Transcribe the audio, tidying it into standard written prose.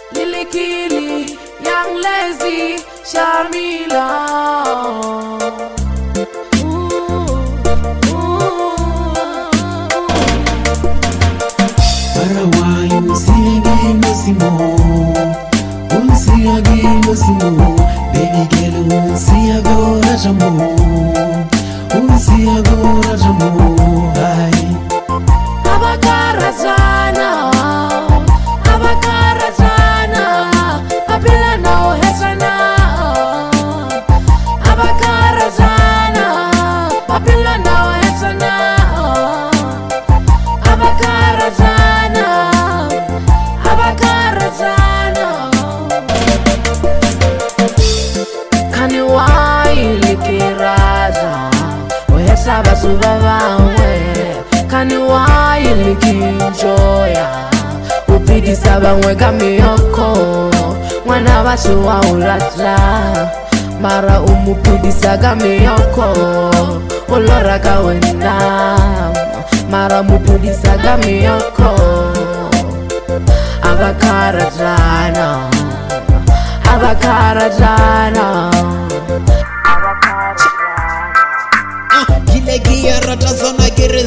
Lilikili, young lazy, Sharmila. Paraguay, Unsiyagi Simo, baby girl, Unsiyago Rajamu, hi. Abakarazana, Apila no hesana. Abakarazana, Apila no hesana. Abakarazana. Kani wai likiraza, uhesa basubabawe. Kani wai likinjoya, upidi sabangwe kamiyoko. Mwana basu wa ulaza, mara umupidi sagamiyoko. Olora kawenda, mara mupidi sagamiyoko. Abakarazana, Gilegia ratazona